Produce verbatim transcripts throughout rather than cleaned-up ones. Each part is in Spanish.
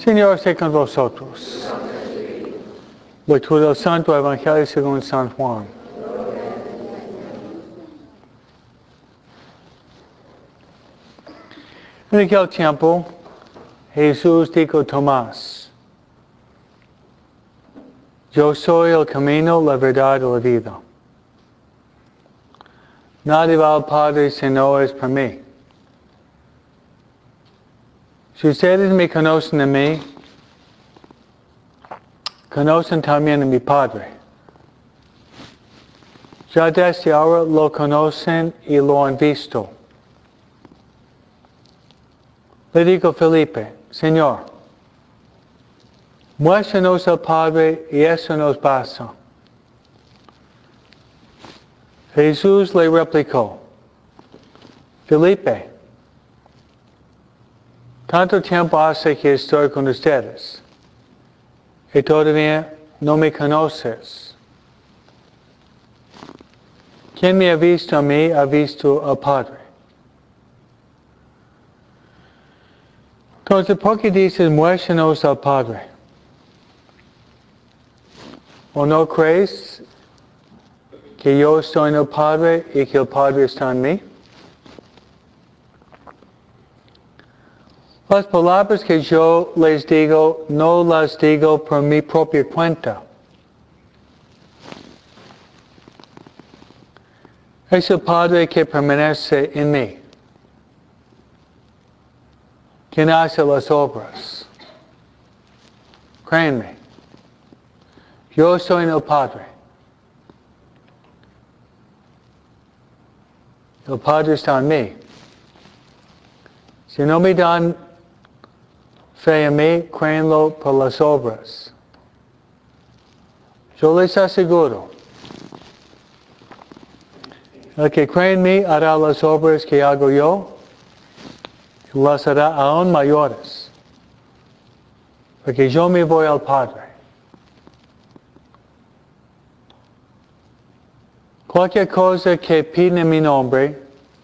Señor esté con vosotros. Lectura del Santo Evangelio según San Juan. En aquel tiempo, Jesús dijo a Tomás: Yo soy el camino, la verdad y la vida. Nadie va al Padre si no es por mí. Si ustedes me conocen a mí, conocen también a mi Padre. Ya desde ahora lo conocen y lo han visto. Le dijo Felipe: Señor, muéstranos al Padre y eso nos basta. Jesús le replicó: Felipe, tanto tiempo hace que estoy con ustedes y todavía no me conoces. Quien me ha visto a mí ha visto al Padre. Entonces, ¿por qué dices muéstranos al Padre? ¿O no crees que yo estoy en el Padre y que el Padre está en mí? Las palabras que yo les digo, no las digo por mi propia cuenta. Es el Padre que permanece en mí, quien hace las obras. Créanme, yo soy en el Padre. El Padre está en mí. Si no me dan fe en mí, créanlo por las obras. Yo les aseguro, el que cree en mí hará las obras que hago yo, y las hará aún mayores, porque yo me voy al Padre. Cualquier cosa que piden en mi nombre,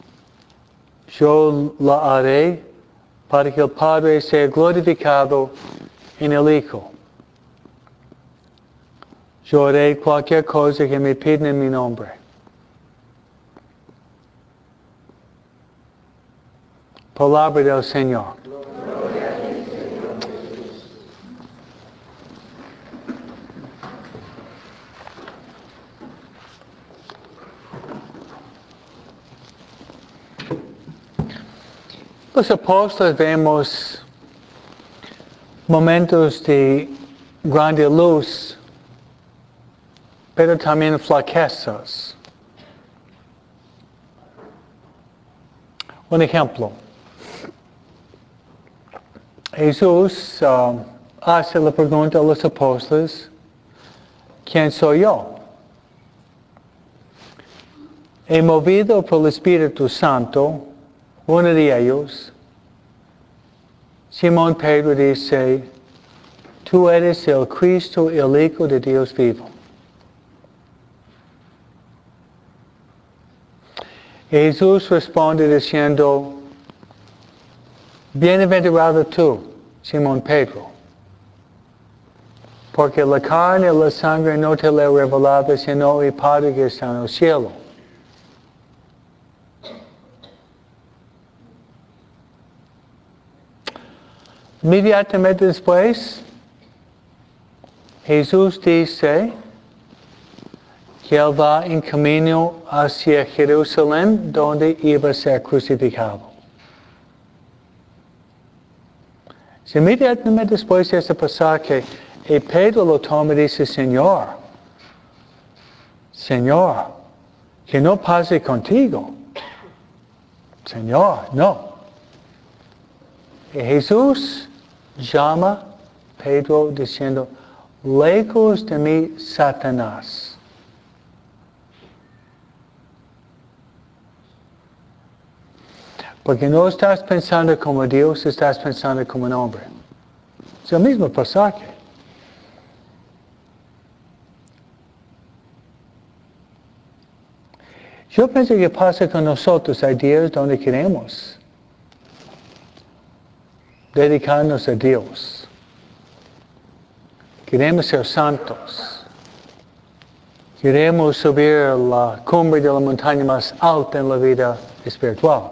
yo la haré para que el Padre sea glorificado en el Hijo. Yo haré cualquier cosa que me piden en mi nombre. Palabra del Señor. Los apóstoles vemos momentos de grande luz, pero también flaquezas. Un ejemplo. Jesús uh, hace la pregunta a los apóstoles: ¿quién soy yo? Y movido por el Espíritu Santo, uno de ellos, Simón Pedro, dice: tú eres el Cristo, el Hijo de Dios vivo. Y Jesús responde diciendo: bienaventurado tú, Simón Pedro, porque la carne y la sangre no te lo ha revelado, sino el Padre que está en el cielo. Inmediatamente después, Jesús dice que Él va en camino hacia Jerusalén, donde iba a ser crucificado. Inmediatamente después de este pasaje, y Pedro lo toma y dice: Señor, Señor, que no pase contigo. Señor, no. Y Jesús llama a Pedro diciendo: lejos de mí, Satanás. Porque no estás pensando como Dios, estás pensando como un hombre. Es el mismo pasaje. Yo pienso que pasa con nosotros. Hay días donde queremos dedicarnos a Dios. Queremos ser santos. Queremos subir a la cumbre de la montaña más alta en la vida espiritual.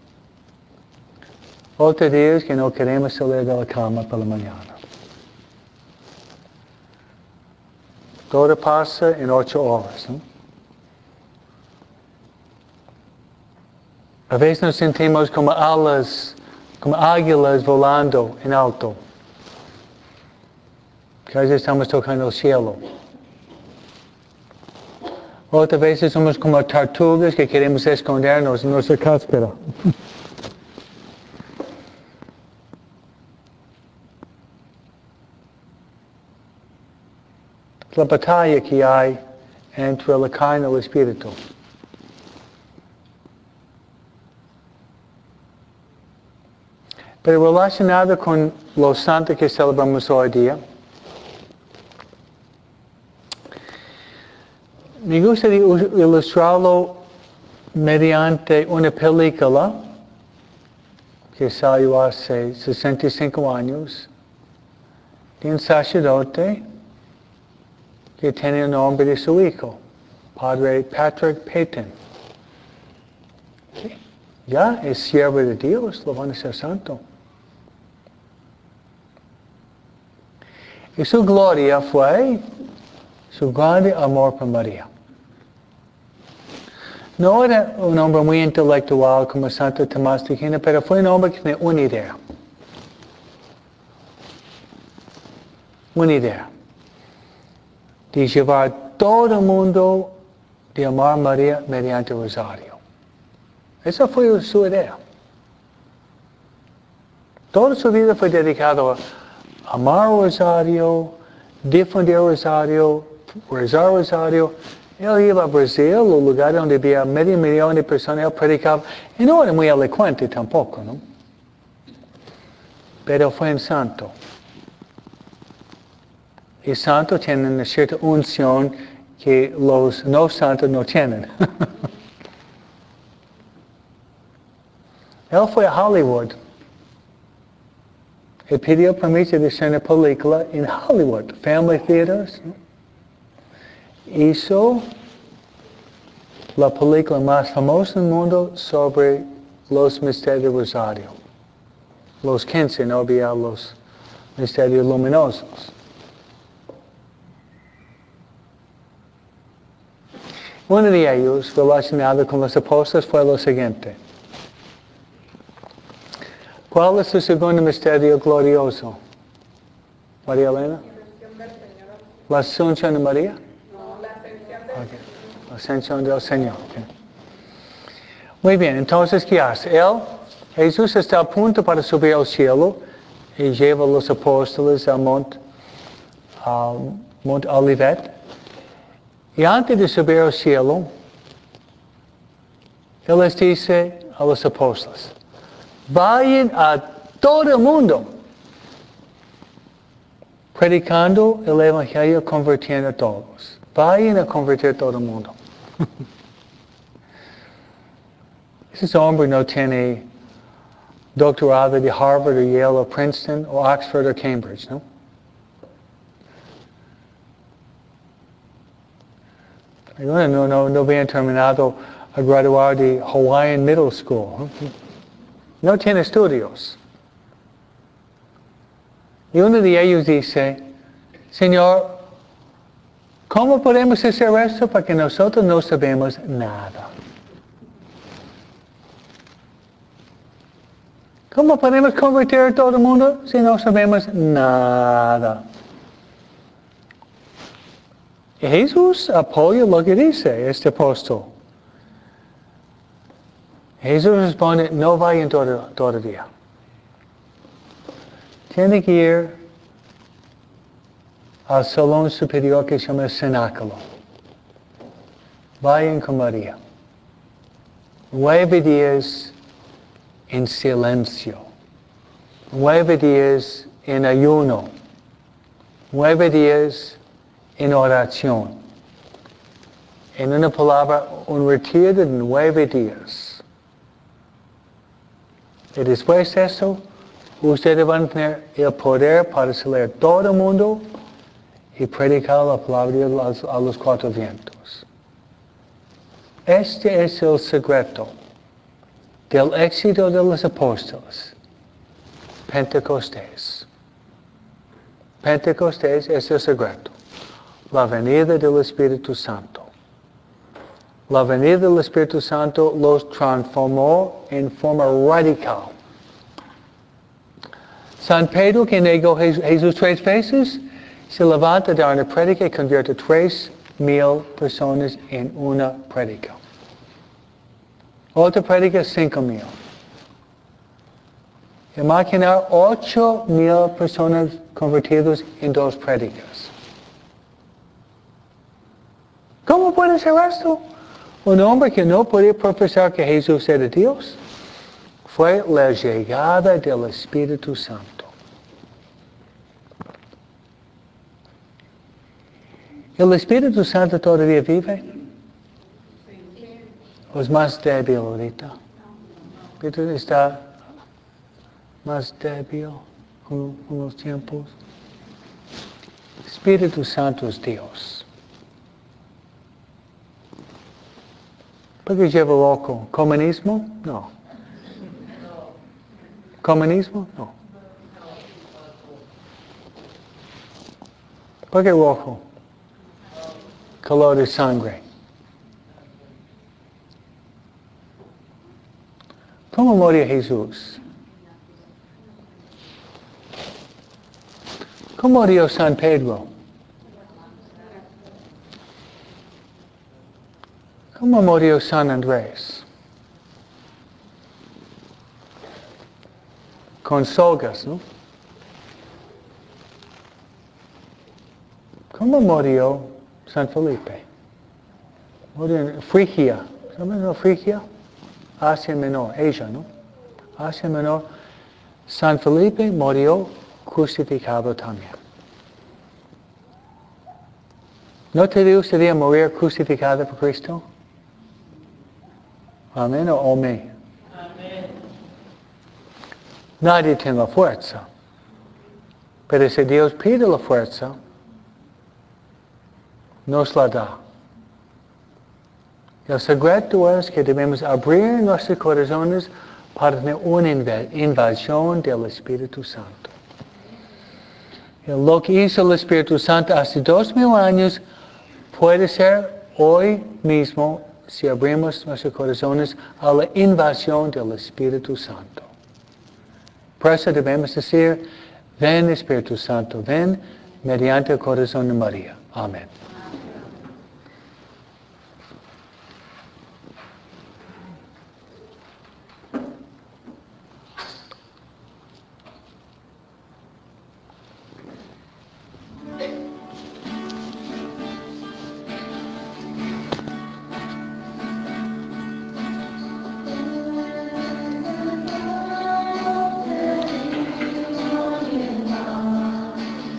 Otro día es que no queremos salir de la cama por la mañana. Todo pasa en ocho horas, ¿no? A veces nos sentimos como alas, como águilas volando en alto. Que a veces estamos tocando el cielo. Otras veces somos como tortugas que queremos escondernos en nuestra cáspera. La batalla que hay entre la carne y el espíritu. Pero relacionado con los santos que celebramos hoy día, me gustaría ilustrarlo mediante una película que salió hace sesenta y cinco años de un sacerdote que tiene el nombre de su hijo, Padre Patrick Peyton. Ya es siervo de Dios, lo van a ser santo. Y su gloria fue su grande amor por María. No era un hombre muy intelectual como Santo Tomás de Aquino, pero fue un hombre que tenía una idea. Una idea. De llevar todo el mundo de amar a María mediante el rosario. Esa fue su idea. Toda su vida fue dedicado a amar el rosario, difundir el rosario, rezar el rosario. Él iba a Brasil, un lugar donde había medio millón de personas, él predicaba. Y no era muy elocuente tampoco, ¿no? Pero fue un santo. Y santos tienen una cierta unción que los no santos no tienen. Él fue a Hollywood. Él pidió permiso de hacer una película en Hollywood, Family Theaters. ¿No? Hizo la película más famosa del mundo sobre los misterios del Rosario. Los quince, no había los misterios luminosos. Uno de ellos, relacionado con los apóstoles, fue lo siguiente. ¿Cuál es el segundo misterio glorioso? María Elena. ¿La Asunción de María? No, la ascensión del Okay. La ascensión del Señor. Okay. Muy bien, entonces, ¿qué hace? Él, Jesús está a punto para subir al cielo y lleva a los apóstoles al monte, al monte Olivet. Y antes de subir al cielo, Él les dice a los apóstoles, vayan a todo el mundo, predicando el Evangelio, convirtiendo a todos. Vayan a convertir a todo el mundo. Ese hombre no tiene doctorado de Harvard, o Yale, o Princeton, o Oxford, o Cambridge, ¿no? No, no, no, no habían terminado a graduar de Hawaiian Middle School. ¿eh? No tiene estudios. Y uno de ellos dice, Señor, ¿cómo podemos hacer esto? Porque nosotros no sabemos nada. ¿Cómo podemos convertir a todo el mundo si no sabemos nada? Y Jesús apoya lo que dice este apóstol. Jesús responde, no vayan todo, todavía. Tiene que ir al salón superior que se llama el cenáculo. Vayan con María. Nueve días en silencio. Nueve días en ayuno. Nueve días en oración. En una palabra, un retiro de nueve días. Y después de eso, ustedes van a tener el poder para salir a todo el mundo y predicar la palabra de Dios a los cuatro vientos. Este es el secreto del éxito de los apóstoles. Pentecostés. Pentecostés es el secreto. La venida del Espíritu Santo. La venida del Espíritu Santo los transformó en forma radical. San Pedro, que negó a Jesús tres veces, se levanta a dar una prédica y convierte a tres mil personas en una prédica. Otra prédica, cinco mil. Imaginar ocho mil personas convertidas en dos prédicas. ¿Cómo puede ser esto? Un hombre que no podía profesar que Jesús era Dios. Fue la llegada del Espíritu Santo. ¿El Espíritu Santo todavía vive? ¿O es más débil ahorita? ¿Está más débil con, con los tiempos? Espíritu Santo es Dios. ¿Por qué lleva loco? ¿Comunismo? No. ¿Comunismo? No. ¿Por qué rojo? Color de sangre. ¿Cómo murió Jesús? ¿Cómo murió San Pedro? ¿Cómo murió San Andrés? Con sogas, ¿no? ¿Cómo murió San Felipe? Murió en Frigia. ¿Sabes no Frigia? Asia Menor, Asia, ¿no? Asia Menor. San Felipe murió crucificado también. ¿No te gustaría morir crucificado por Cristo? Amén o amén. Amén. Nadie tiene la fuerza. Pero si Dios pide la fuerza, nos la da. El secreto es que debemos abrir nuestros corazones para tener una invasión del Espíritu Santo. Y lo que hizo el Espíritu Santo hace dos mil años puede ser hoy mismo si abrimos nuestros corazones a la invasión del Espíritu Santo. Por eso debemos decir, ven Espíritu Santo, ven mediante el corazón de María. Amén.